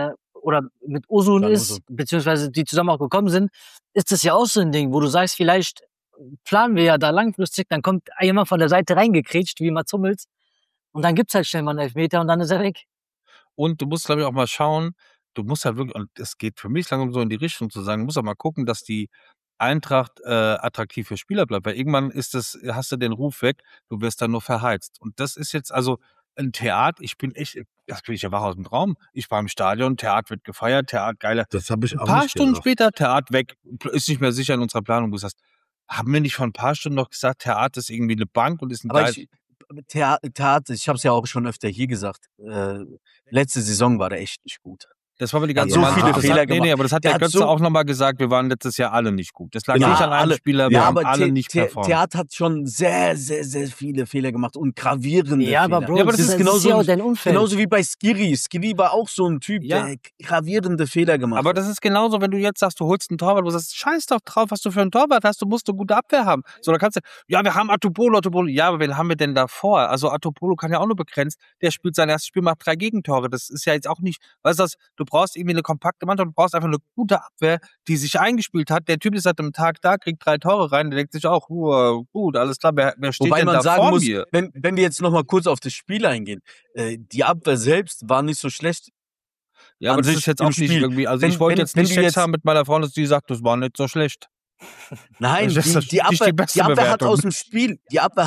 Osun Can ist, Osun. beziehungsweise die zusammen auch gekommen sind, ist das ja auch so ein Ding, wo du sagst, vielleicht planen wir ja da langfristig, dann kommt jemand von der Seite reingekretscht, wie Mats Hummels, und dann gibt's halt schnell mal einen Elfmeter und dann ist er weg. Und du musst, glaube ich, auch mal schauen, du musst halt wirklich, und es geht für mich langsam so in die Richtung zu sagen, du musst auch mal gucken, dass die Eintracht attraktiv für Spieler bleibt, weil irgendwann hast du den Ruf weg, du wirst dann nur verheizt. Und das ist jetzt also ein Theater, ich bin ja wach aus dem Traum. Ich war im Stadion, Theater wird gefeiert, Theater geiler. Das habe ich Ein auch paar nicht Stunden gedacht. später, Theater weg, ist nicht mehr sicher in unserer Planung. Du sagst, haben wir nicht vor ein paar Stunden noch gesagt, Theater ist irgendwie eine Bank und ist ein Aber geil. Theater, ich habe es ja auch schon öfter hier gesagt, letzte Saison war der echt nicht gut. Das war aber die Der hat ganze so Mannschaft. viele Das Fehler hat, nee, gemacht. aber das hat Der der hat Götze so, auch nochmal gesagt, wir waren letztes Jahr alle nicht gut. Das lag Genau. nicht an einem alle, Spieler, wir ja, haben aber alle nicht performt. Theater hat schon sehr, sehr, sehr viele Fehler gemacht und gravierende Ja, aber Fehler. Bro, Ja, aber das das ist, ist das ist genauso, ja auch dein Umfeld. genauso wie bei Skiri. Skiri war auch so ein Typ, Ja, der gravierende Fehler gemacht aber hat. das ist genauso, wenn du jetzt sagst, du holst einen Torwart, wo du sagst, scheiß doch drauf, was du für einen Torwart hast, du musst eine gute Abwehr haben. So, da kannst du, ja, wir haben Atubolo. Ja, aber wen haben wir denn davor? Also Atubolo kann ja auch nur begrenzt, der spielt sein erstes Spiel, macht 3 Gegentore. Das ist ja jetzt auch nicht, weißt du, du brauchst irgendwie eine kompakte Mannschaft, du brauchst einfach eine gute Abwehr, die sich eingespielt hat. Der Typ ist seit einem Tag da, kriegt 3 Tore rein, der denkt sich auch, gut, alles klar, wer steht Wobei denn man da sagen vor muss, mir? wenn wir jetzt nochmal kurz auf das Spiel eingehen, die Abwehr selbst war nicht so schlecht Ja, aber an das ist sich jetzt im auch nicht Spiel. irgendwie, also ich wollte jetzt Wenn nicht du Sex jetzt, haben mit meiner Frau, dass die sagt, das war nicht so schlecht. nein, Das ist die nicht die Abwehr beste hat Bewertung. aus dem Spiel,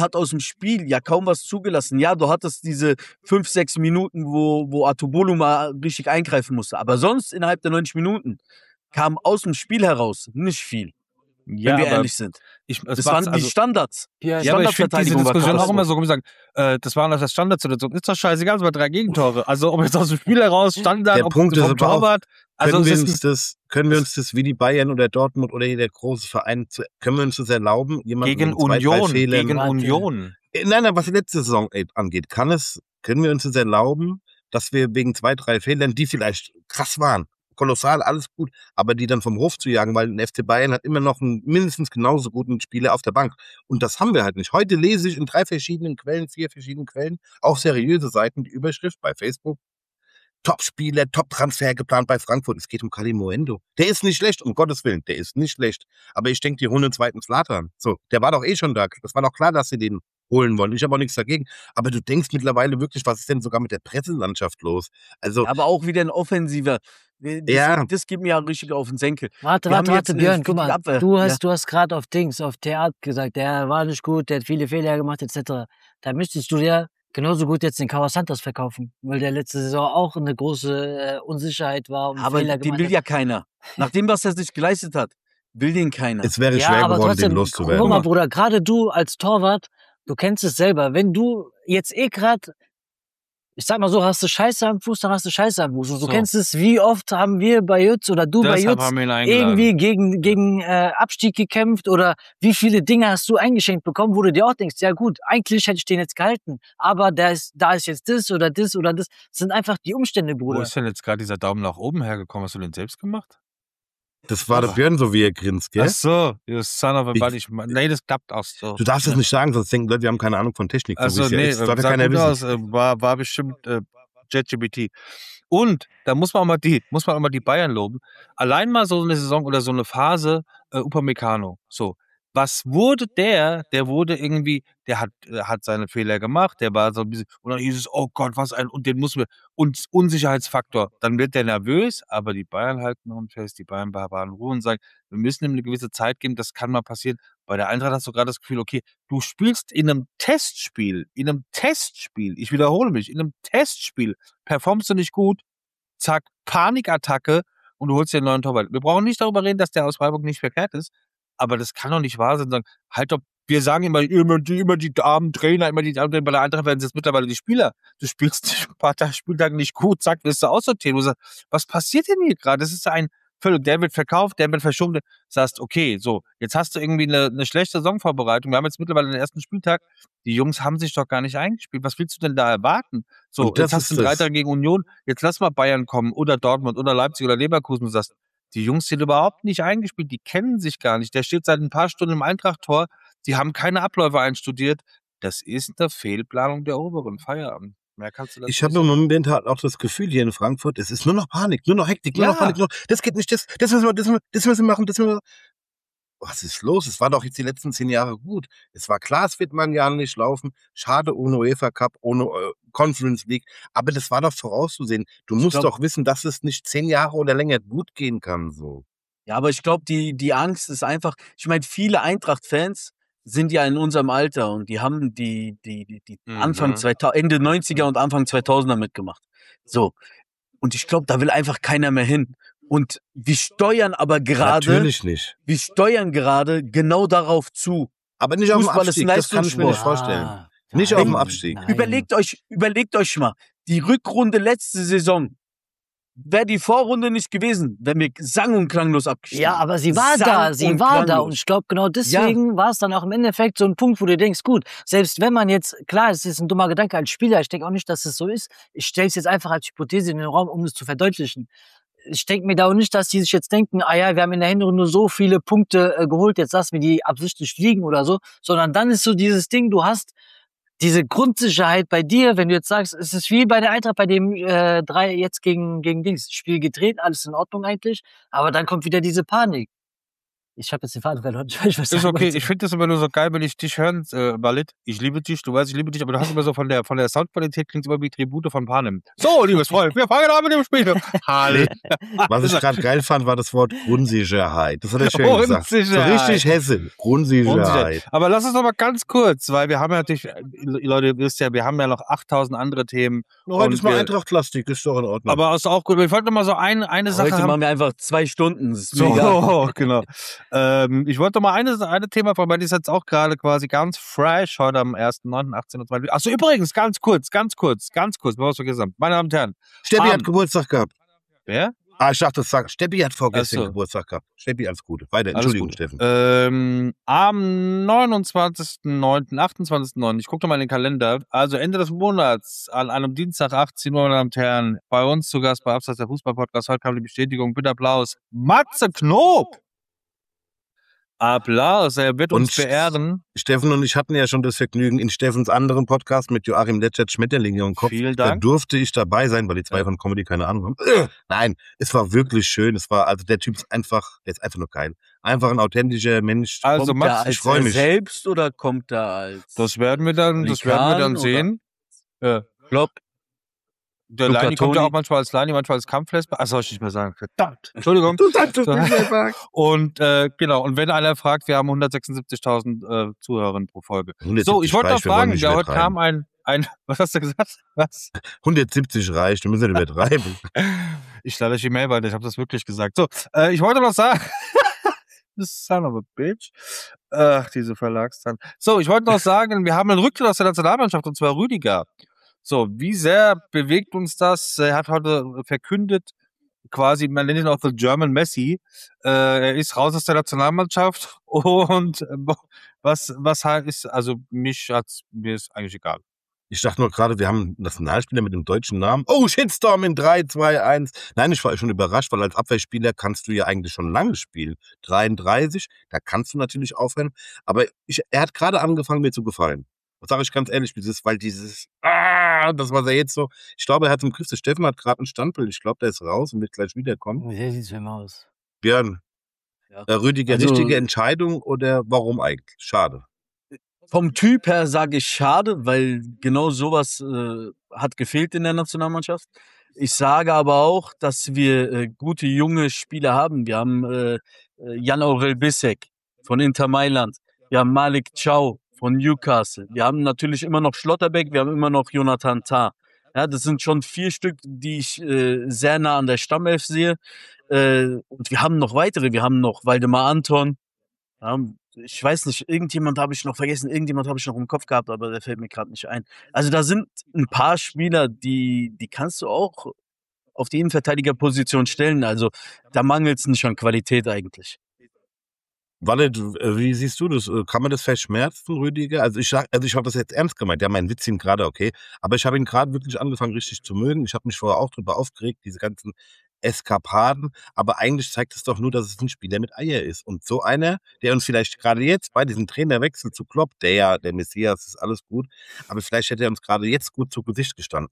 ja kaum was zugelassen. Ja, du hattest diese 5, 6 Minuten, wo Atubolo mal richtig eingreifen musste. Aber sonst innerhalb der 90 Minuten kam aus dem Spiel heraus nicht viel, wenn Ja, wir aber ehrlich sind. es Das macht's, waren die also, Standards. Ja, Die ja, aber ich finde diese Standardverteidigung war Diskussion auch immer Katastrophe. so, komm, ich sagen, das war das Standardsituation. Ist doch scheißegal, es war 3 Gegentore. Also, ob jetzt aus dem Spiel heraus, Standard, Der ob Punkt ist vom aber auch, Torwart, also können es wir ist uns das, können wir uns das wie die Bayern oder Dortmund oder jeder große Verein, können wir uns das erlauben, jemanden gegen wegen 2, 3 Union, Fehlern, gegen Warte. Union. nein, was die letzte Saison angeht, können wir uns das erlauben, dass wir wegen 2, 3 Fehlern, die vielleicht krass waren, kolossal, alles gut, aber die dann vom Hof zu jagen, weil ein FC Bayern hat immer noch einen mindestens genauso guten Spieler auf der Bank. Und das haben wir halt nicht. Heute lese ich in 3 verschiedenen Quellen, 4 verschiedenen Quellen, auch seriöse Seiten, die Überschrift bei Facebook: Top-Spieler, Top-Transfer geplant bei Frankfurt. Es geht um Kalimuendo. Der ist nicht schlecht, um Gottes Willen, der ist nicht schlecht. Aber ich denke, die holen einen zweiten Zlatan. So, der war doch eh schon da. Das war doch klar, dass sie den holen wollen. Ich habe auch nichts dagegen. Aber du denkst mittlerweile wirklich, was ist denn sogar mit der Presselandschaft los? Also, Aber auch wieder ein offensiver. ja, Das geht mir ja richtig auf den Senkel. Warte, Wir haben warte, jetzt Björn, für guck die mal, Abwehr. du Ja. hast gerade auf Theat gesagt, der war nicht gut, der hat viele Fehler gemacht, etc. Da müsstest du ja genauso gut jetzt den Kawasantas verkaufen, weil der letzte Saison auch eine große Unsicherheit war und Aber Fehler den gemacht will hat. ja keiner. Nach dem, was er sich geleistet hat, will den keiner. es wäre Ja, schwer aber geworden, den trotzdem, guck loszuwerden. mal, Bruder, gerade du als Torwart, du kennst es selber. Wenn du jetzt gerade, ich sag mal so, hast du Scheiße am Fuß, dann hast du Scheiße am Fuß. Und du So. kennst es, wie oft haben wir bei Jutz oder du bei Deshalb Jutz haben wir ihn eingeladen. irgendwie gegen Abstieg gekämpft oder wie viele Dinge hast du eingeschenkt bekommen, wo du dir auch denkst, ja gut, eigentlich hätte ich den jetzt gehalten, aber da ist jetzt das oder das oder das. Das sind einfach die Umstände, Wo Bruder. ist denn jetzt gerade dieser Daumen nach oben hergekommen? Hast du den selbst gemacht? Das war der Björn, so wie er grinst, gell? Ach so, you son of a Ich- bitch. Nee, das klappt auch so. Du darfst das nicht sagen, sonst denken Leute, wir haben keine Ahnung von Technik. So wie Also es ja nee, ist. Das darf ja sah keiner gut wissen. aus, war bestimmt JetGPT. Und da muss man auch mal die Bayern loben. Allein mal so eine Saison oder so eine Phase, Upamecano. So, was wurde der wurde irgendwie, der hat seine Fehler gemacht, der war so ein bisschen, und dann hieß es, oh Gott, und den muss wir, und Unsicherheitsfaktor. Dann wird der nervös, aber die Bayern halten uns fest, die Bayern bewahren Ruhe und sagen, wir müssen ihm eine gewisse Zeit geben, das kann mal passieren. Bei der Eintracht hast du gerade das Gefühl, okay, du spielst in einem Testspiel, ich wiederhole mich, in einem Testspiel, performst du nicht gut, zack, Panikattacke und du holst dir einen neuen Torwart. Wir brauchen nicht darüber reden, dass der aus Freiburg nicht verkehrt ist, aber das kann doch nicht wahr sein. Sagen, halt doch, wir sagen immer die armen Trainer, bei der Eintracht werden es jetzt mittlerweile die Spieler. Du spielst ein paar Spieltage nicht gut, zack, wirst du aussortieren. Du sagst, was passiert denn hier gerade? Das ist der wird verkauft, der wird verschoben. Du sagst, okay, so, jetzt hast du irgendwie eine schlechte Saisonvorbereitung. Wir haben jetzt mittlerweile den ersten Spieltag. Die Jungs haben sich doch gar nicht eingespielt. Was willst du denn da erwarten? So, Und das jetzt hast du ist einen das. 3 gegen Union. Jetzt lass mal Bayern kommen oder Dortmund oder Leipzig oder Leverkusen. Du sagst, die Jungs sind überhaupt nicht eingespielt. Die kennen sich gar nicht. Der steht seit ein paar Stunden im Eintracht-Tor. Die haben keine Abläufe einstudiert. Das ist eine Fehlplanung der oberen Feierabend. Mehr kannst du dazu Ich habe nicht im sagen. Moment halt auch das Gefühl hier in Frankfurt, es ist nur noch Panik, nur noch Hektik, nur noch Ja. Panik. Das geht nicht, das müssen wir, das müssen wir machen, das müssen wir. Was ist los? Es war doch jetzt die letzten 10 Jahre gut. Es war klar, es wird mal ein Jahr nicht laufen. Schade ohne UEFA Cup, ohne Conference League. Aber das war doch vorauszusehen. Du musst glaub- doch wissen, dass es nicht 10 Jahre oder länger gut gehen kann. So. Ja, aber ich glaube, die Angst ist einfach, ich meine, viele Eintracht-Fans sind ja in unserem Alter und die haben die Anfang Mhm. 2000, Ende 90er und Anfang 2000er mitgemacht. So. Und ich glaube, da will einfach keiner mehr hin. Und wir steuern aber gerade, Natürlich nicht. genau darauf zu. Aber nicht auf dem Fußball ist Abstieg, das kann ich mir nicht Leistungssport. vorstellen. Ah, Nicht auf dem Nein, Abstieg. nein. Überlegt euch mal, die Rückrunde letzte Saison, wäre die Vorrunde nicht gewesen, wären wir sang- und klanglos abgestiegen. Ja, aber sie war da, sie war da. Und ich glaube, genau deswegen war es dann auch im Endeffekt so ein Punkt, wo du denkst, gut, selbst wenn man jetzt, klar, es ist ein dummer Gedanke als Spieler, ich denke auch nicht, dass es so ist. Ich stelle es jetzt einfach als Hypothese in den Raum, um es zu verdeutlichen. Ich denke mir da auch nicht, dass die sich jetzt denken, ah ja, wir haben in der Hinrunde so viele Punkte geholt, jetzt lassen wir die absichtlich liegen oder so, sondern dann ist so dieses Ding, du hast diese Grundsicherheit bei dir, wenn du jetzt sagst, es ist wie bei der Eintracht, bei dem 3 jetzt gegen Dings, Spiel gedreht, alles in Ordnung eigentlich, aber dann kommt wieder diese Panik. Ich habe jetzt den Faden verloren. Ich weiß, was Ist sagen okay, wollte. ich finde das immer nur so geil, wenn ich dich höre, Walid. Ich liebe dich, du weißt, ich liebe dich, aber du hast immer so von der Soundqualität klingt immer wie Tribute von Panem. So, liebes Volk, wir fangen an mit dem Spiel. Hallo. Was ich gerade geil fand, war das Wort Unsicherheit. Das hat er schön gesagt. So Unsicherheit. richtig Hesse. Unsicherheit. Aber lass uns doch mal ganz kurz, weil wir haben ja natürlich, Leute, ihr wisst ja, wir haben ja noch 8000 andere Themen. Heute Und ist mal wir- Eintracht-Plastik, ist doch in Ordnung. Aber ist auch gut. Ich wollte noch mal so eine Sache Heute haben. machen wir einfach 2 Stunden. Das ist mir egal. So, genau. Ich wollte mal eine Thema von, weil die ist jetzt auch gerade quasi ganz fresh, heute am 1.9.18.20 Uhr. Achso, übrigens, ganz kurz, bevor ich es vergessen habe. Meine Damen und Herren. Steppi Am- hat Geburtstag gehabt. Wer? Ich dachte, sag, Steppi hat vorgestern Ach so. Geburtstag gehabt. Steppi, alles Gute. Weiter, Alles Entschuldigung, gut. Steffen. Am 29.09., 28.09., ich gucke doch mal in den Kalender, also Ende des Monats, an einem Dienstag, 18 Uhr, meine Damen und Herren, bei uns zu Gast bei Abseits der Fußball-Podcast, heute kam die Bestätigung, bitte Applaus, Matze Knob! Applaus, er wird uns Und beehren. Steffen und ich hatten ja schon das Vergnügen in Steffens anderen Podcast mit Joachim Letschert, Schmetterlinge und Kopf. Vielen Da Dank. durfte ich dabei sein, weil die zwei Ja. von Comedy keine Ahnung haben. Nein, es war wirklich schön. Es war, also der Typ ist einfach, der ist einfach nur geil. Einfach ein authentischer Mensch. Also Kommt er Matze, als ich freu er mich. selbst oder kommt er als das werden wir dann sehen. Ja. Klopp? Der Luca Leini kommt ja Toni. auch manchmal als Leini, manchmal als Kampflesper. Soll ich nicht mehr sagen. Verdammt. Entschuldigung. Du sagst es So. nicht einfach. Und genau, und wenn einer fragt, wir haben 176.000 Zuhörerinnen pro Folge. 170 So, ich wollte noch reicht, wir wollen fragen, nicht ja, heute übertreiben. kam ein, was hast du gesagt? Was? 170 reicht, wir müssen nicht übertreiben. Ich lade euch die Mail weiter, ich habe das wirklich gesagt. So, ich wollte noch sagen, das son of a bitch. Ach, diese Verlagszahlen. So, ich wollte noch sagen, wir haben einen Rücktritt aus der Nationalmannschaft, und zwar Rüdiger. So, wie sehr bewegt uns das? Er hat heute verkündet, quasi, man nennt ihn auch the German Messi. Er ist raus aus der Nationalmannschaft und was halt ist, also mir ist eigentlich egal. Ich dachte nur gerade, wir haben einen Nationalspieler mit dem deutschen Namen. Oh, Shitstorm in 3, 2, 1. Nein, ich war schon überrascht, weil als Abwehrspieler kannst du ja eigentlich schon lange spielen. 33, da kannst du natürlich aufhören. Aber er hat gerade angefangen, mir zu gefallen. Das sage ich ganz ehrlich, weil das war ja jetzt so. Ich glaube, er hat im Griff. Der Steffen hat gerade ein Standbild. Ich glaube, der ist raus und wird gleich wiederkommen. Wie sieht's denn aus? Björn, Ja. Rüdiger, Also- richtige Entscheidung oder warum eigentlich? Schade. Vom Typ her sage ich schade, weil genau sowas hat gefehlt in der Nationalmannschaft. Ich sage aber auch, dass wir gute junge Spieler haben. Wir haben Jan-Aurel Bissek von Inter Mailand. Wir haben Malik Chow von Newcastle. Wir haben natürlich immer noch Schlotterbeck. Wir haben immer noch Jonathan Tah. Ja, das sind schon 4 Stück, die ich sehr nah an der Stammelf sehe. Und wir haben noch weitere. Wir haben noch Waldemar Anton. Ja, ich weiß nicht, irgendjemand habe ich noch vergessen, irgendjemand habe ich noch im Kopf gehabt, aber der fällt mir gerade nicht ein. Also da sind ein paar Spieler, die kannst du auch auf die Innenverteidigerposition stellen. Also da mangelt es nicht an Qualität eigentlich. Walid, wie siehst du das? Kann man das verschmerzen, Rüdiger? Also ich habe das jetzt ernst gemeint. Ja, mein Witz ihn gerade okay. Aber ich habe ihn gerade wirklich angefangen, richtig zu mögen. Ich habe mich vorher auch drüber aufgeregt, diese ganzen Eskapaden. Aber eigentlich zeigt es doch nur, dass es ein Spieler mit Eier ist. Und so einer, der uns vielleicht gerade jetzt bei diesem Trainerwechsel zu Klopp, der Messias, ist alles gut. Aber vielleicht hätte er uns gerade jetzt gut zu Gesicht gestanden.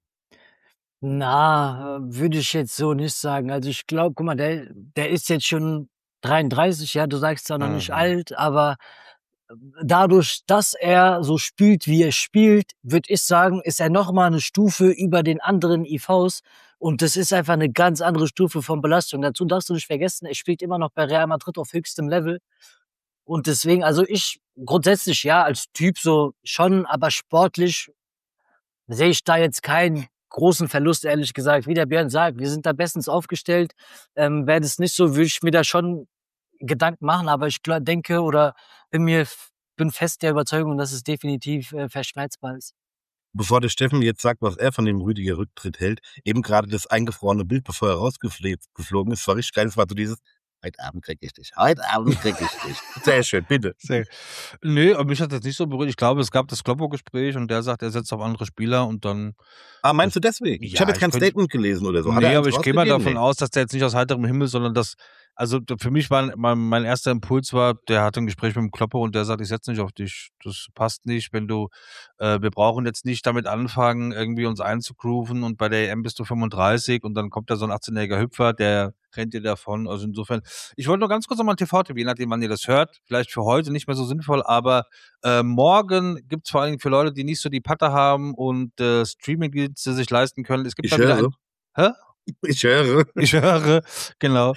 Na, würde ich jetzt so nicht sagen. Also ich glaube, guck mal, der ist jetzt schon 33, ja, du sagst zwar noch nicht Mhm. alt, aber dadurch, dass er so spielt, wie er spielt, würde ich sagen, ist er noch mal eine Stufe über den anderen IVs und das ist einfach eine ganz andere Stufe von Belastung. Dazu darfst du nicht vergessen, er spielt immer noch bei Real Madrid auf höchstem Level und deswegen, also ich grundsätzlich ja als Typ so schon, aber sportlich sehe ich da jetzt keinen großen Verlust, ehrlich gesagt. Wie der Björn sagt, wir sind da bestens aufgestellt. Wäre das nicht so, würde ich mir da schon Gedanken machen, aber ich denke oder bin mir bin fest der Überzeugung, dass es definitiv verschmerzbar ist. Bevor der Steffen jetzt sagt, was er von dem Rüdiger Rücktritt hält, eben gerade das eingefrorene Bild, bevor er rausgeflogen ist, war richtig geil. Es war so dieses, heute Abend krieg ich dich, heute Abend krieg ich dich. Sehr schön, bitte. Nee, aber mich hat das nicht so berührt. Ich glaube, es gab das Kloppo-Gespräch und der sagt, er setzt auf andere Spieler und dann. Ah, meinst du deswegen? Ja, Ich habe jetzt kein ich könnte- Statement gelesen oder so. Hat Nee, er aber eins ich gehe mal rausgegeben? davon aus, dass der jetzt nicht aus heiterem Himmel, sondern dass, also für mich war mein erster Impuls war, der hatte ein Gespräch mit dem Kloppo und der sagt, ich setze nicht auf dich. Das passt nicht, wenn du, wir brauchen jetzt nicht damit anfangen, irgendwie uns einzugrooven und bei der EM bist du 35 und dann kommt da so ein 18-jähriger Hüpfer, der rennt dir davon. Also insofern, ich wollte nur ganz kurz nochmal ein TV-Tipp, je nachdem, wann ihr das hört, vielleicht für heute nicht mehr so sinnvoll, aber morgen gibt's vor allem für Leute, die nicht so die Patte haben und Streaming-Dienste sich leisten können. Es gibt Ich da wieder höre. Hä? Ich höre. Ich höre, genau.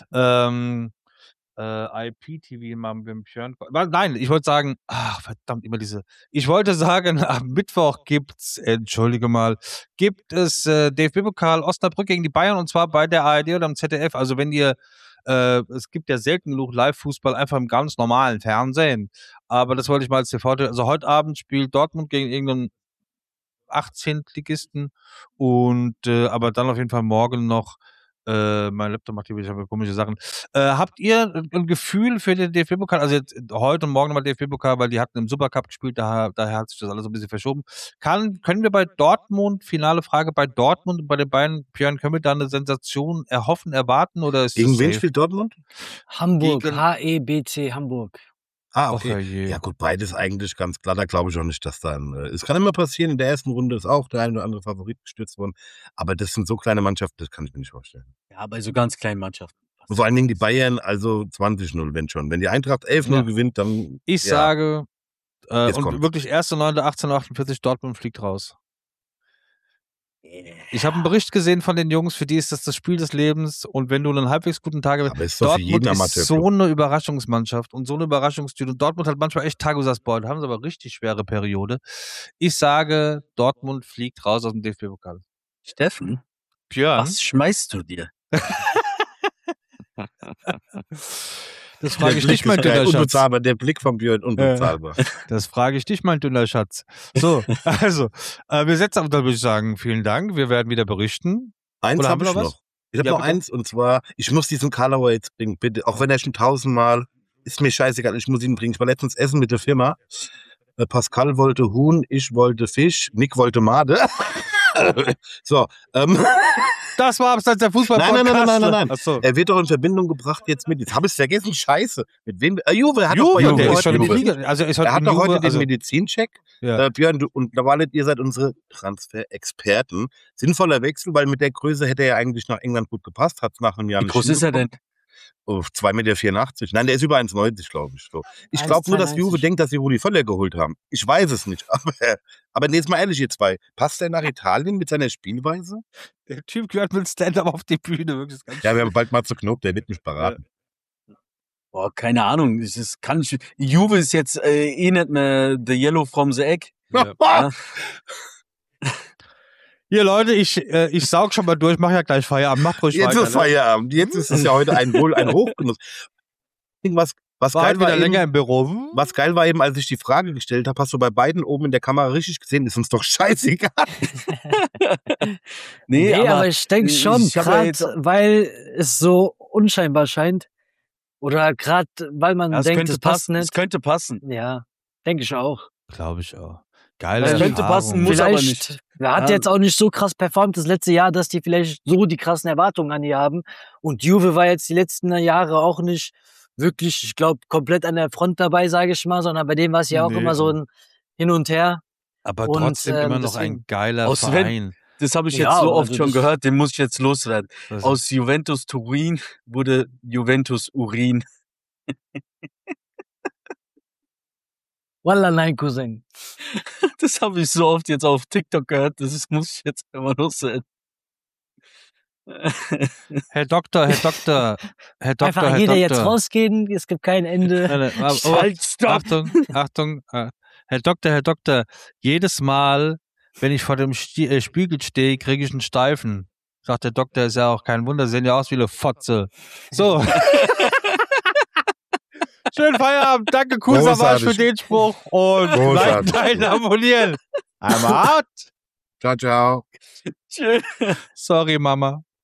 IPTV mal mit dem Björn. Nein, ich wollte sagen, ach verdammt, immer diese. Ich wollte sagen, am Mittwoch gibt's, entschuldige mal, gibt es DFB-Pokal Osnabrück gegen die Bayern und zwar bei der ARD oder am ZDF. Also wenn ihr, es gibt ja selten genug Live-Fußball einfach im ganz normalen Fernsehen. Aber das wollte ich mal als TV. Also heute Abend spielt Dortmund gegen irgendeinen 18-Ligisten und aber dann auf jeden Fall morgen noch mein Laptop macht hier wieder komische Sachen. Habt ihr ein Gefühl für den DFB-Pokal? Also jetzt heute und morgen nochmal DFB-Pokal, weil die hatten im Supercup gespielt, daher hat sich das alles ein bisschen verschoben. Können wir bei Dortmund, finale Frage, bei Dortmund und bei den beiden, Björn, können wir da eine Sensation erwarten oder ist Gegen das wen safe? spielt Dortmund? Hamburg, Gegen- HEBC Hamburg. Ah, Och, okay. herrje. Ja gut, beides eigentlich ganz klar. Da glaube ich auch nicht, dass dann. Es kann immer passieren, in der ersten Runde ist auch der ein oder andere Favorit gestürzt worden. Aber das sind so kleine Mannschaften, das kann ich mir nicht vorstellen. Ja, bei so ganz kleinen Mannschaften. Und vor allen Dingen die Bayern, also 20-0, wenn schon. Wenn die Eintracht 11-0 Ja. gewinnt, dann. Ich ja. sage, Jetzt und kommt's. wirklich 1.9.1848, Dortmund fliegt raus. Ich habe einen Bericht gesehen von den Jungs, für die ist das Spiel des Lebens und wenn du einen halbwegs guten Tag hast, Aber ist doch für jeden Dortmund ist Amateur. so eine Überraschungsmannschaft und so eine Überraschungstüte. Und Dortmund hat manchmal echt Tage, wo du sagst, boah, da haben sie aber richtig schwere Periode. Ich sage, Dortmund fliegt raus aus dem DFB-Pokal. Steffen, Björn, was schmeißt du dir? das frage ich dich, mein geil, dünner Schatz. unbezahlbar. Der Blick von Björn, unbezahlbar. Das frage ich dich, mein dünner Schatz. So, also, wir setzen ab, da würde ich sagen, vielen Dank. Wir werden wieder berichten. Eins Oder haben habe wir ich noch was? noch. Ich habe Ja, noch bitte. eins und zwar, ich muss diesen Karlauer jetzt bringen, bitte. Auch wenn er schon 1000-mal, ist mir scheißegal, ich muss ihn bringen. Ich war letztens essen mit der Firma. Pascal wollte Huhn, ich wollte Fisch, Nick wollte Made. So, Das war abseits der Fußball-Podcast. nein. Achso. Er wird doch in Verbindung gebracht jetzt mit, jetzt habe ich es vergessen, scheiße. Mit wem? Juve, er hat doch Juve, bei der Juve ist schon in die Juve. Liga. Also ist heute Er hat in doch Juve, heute den also, Medizincheck. ja. Björn, du und Lavalet, ihr seid unsere Transfer-Experten. Sinnvoller Wechsel, weil mit der Größe hätte er ja eigentlich nach England gut gepasst, hat es nach einem Jahr Wie nicht groß ist er denn? Oh, 2,84 Meter. Nein, der ist über 1,90, glaube ich. So. Ich glaube nur, dass 1,92. Juve denkt, dass sie Rudi Völler geholt haben. Ich weiß es nicht. Aber nee, jetzt mal ehrlich, ihr zwei. Passt der nach Italien mit seiner Spielweise? Der Typ gehört mit Stand-up auf die Bühne. Wirklich ganz Ja, wir haben bald mal zu Knob, der wird mich beraten. Boah, keine Ahnung. Juve ist jetzt nicht mehr the yellow from the egg. Ja. Hier, Leute, ich saug schon mal durch, mach ja gleich Feierabend. Mach ruhig Jetzt weiter. ist Feierabend. Jetzt ist es ja heute ein Hochgenuss. Was War geil halt wieder war länger eben, im Büro. was geil war eben, als ich die Frage gestellt habe, hast du bei beiden oben in der Kamera richtig gesehen, ist uns doch scheißegal. Nee, aber ich denke schon, ich habe ja gerade jetzt- weil es so unscheinbar scheint. Oder gerade weil man Ja, denkt, es passt Es nicht. könnte passen. Ja, denke ich auch. Glaube ich auch. Geile Es Weil könnte Erfahrung. passen, muss aber nicht. Er hat Ja. jetzt auch nicht so krass performt das letzte Jahr, dass die vielleicht so die krassen Erwartungen an die haben. Und Juve war jetzt die letzten Jahre auch nicht wirklich, ich glaube, komplett an der Front dabei, sage ich mal, sondern bei dem war es ja auch Nee. immer so ein Hin und Her. Aber Und, trotzdem immer noch deswegen- ein geiler Aus Verein. Das habe ich Ja, jetzt so aber oft also schon das- gehört, den muss ich jetzt loswerden. Das- Aus Juventus Turin wurde Juventus Urin. Wallah, nein, Cousin. Das habe ich so oft jetzt auf TikTok gehört, muss ich jetzt immer loswerden. Herr Doktor, Einfach jeder jetzt rausgehen, es gibt kein Ende. Nein, nein, Halt, stopp! Achtung. Herr Doktor, jedes Mal, wenn ich vor dem Spiegel stehe, kriege ich einen Steifen. Sagt der Doktor, ist ja auch kein Wunder, sehen ja aus wie eine Fotze. So. Schönen Feierabend. Danke, Kusavage, für den Spruch. Und Großartig. Like, teilen, abonnieren. Einmal out. Ciao, ciao. Tschüss. Sorry, Mama.